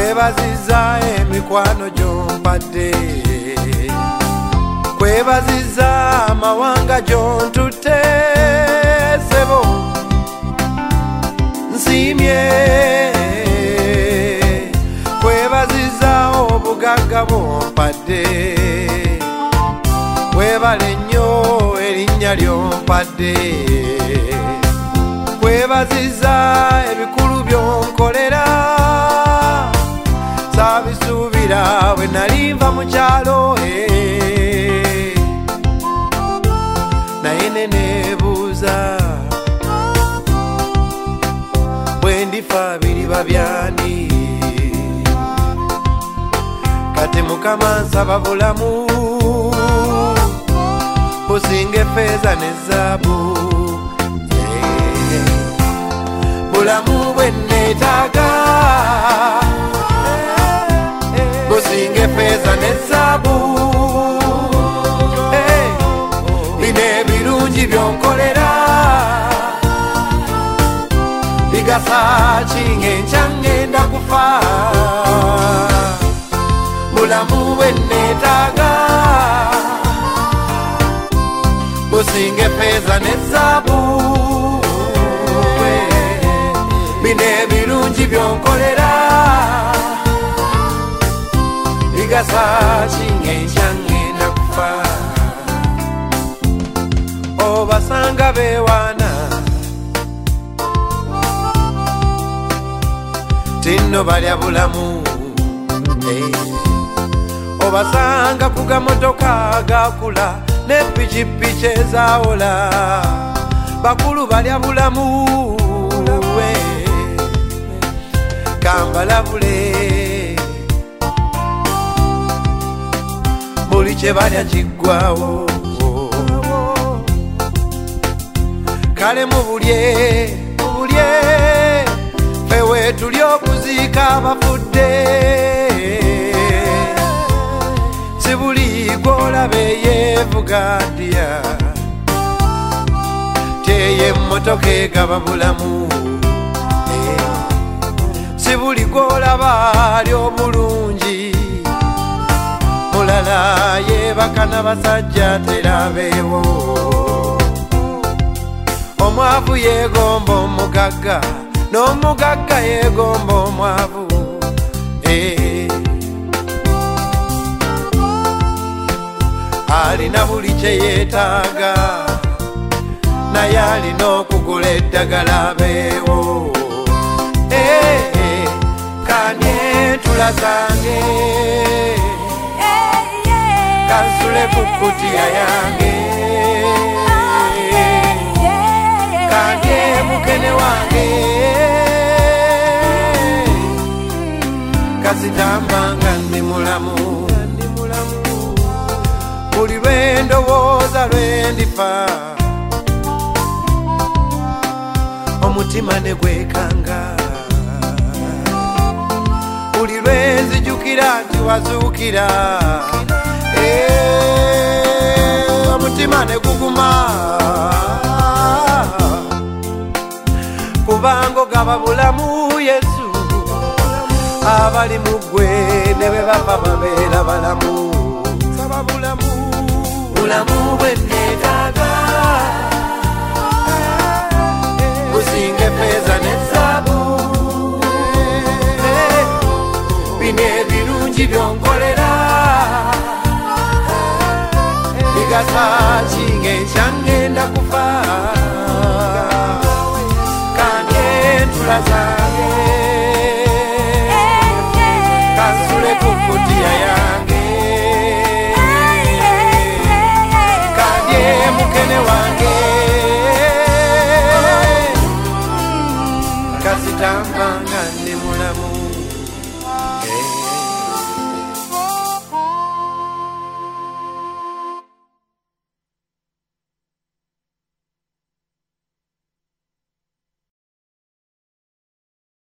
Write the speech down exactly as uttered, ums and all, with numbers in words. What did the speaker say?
kwebaziza emikwano gyompadde, kwebaziza amawanga gyontutte sebo nsimye, kwebaziza obugagga bwompadde, webale nnyo erinnya lyompadde, kwebaziza ebikulu byonkolera saabisuubira bwe nali nva mu kyalo naye ne neebuuza bwe ndifa biriba byani, kati Mukama nsaba bulamu businga effeeza ne zaabu, bulamu bwe neetaaga businga effeeza ne zaabu, bino ebirungi byonkolera bigasa ki ng'enkya ngenda kufa, bulamu bwe neetaaga businga effeeza ne zaabu, bino ebirungi byonkolera bigasa ki ng'enkya ngenda kufa, obasanga beewaana tinno balya bulamu, obasanga ku gamotoka agakula ne pikipiki ezawola, bakulu balya bulamu, kambalabule buli kye balya kiggwawo, kale mubulye mubulye ffe weetuli okuziika abafudde, si buli gw'olaba eyeevuga ndya tyeye emmotoka egaba bulamu, si buli gw'olaba ali obulungi mulala yeebaka n'abasajja terabeewo, omwavu yeegomba omugagga n'omugagga yeegomba omwavu, alina buli kye yeetaaga naye alina okugula eddagala abeewo, kanye tulasange kansule ku kkutiya yange, kanye mukene wange kasitamba nga ndi mulamu, buli lwe ndowooza lwe ndifa omutima ne gwekanga, buli lwe nzijukira nti wazuukira omutima ne guguma, kubanga ogaba bulamu Yesu, abali mu ggwe ne bwe bafa babeera balamu, saba bulamu bulamu bwe neetaaga businga effeeza ne zaabu, bino ebirungi byonkolera bigasa ki ng'enkya ngenda kufa, kanye tulasange kansule ku kkutiya yange, kanye mukene wange kasitamba nga ndi mulamu.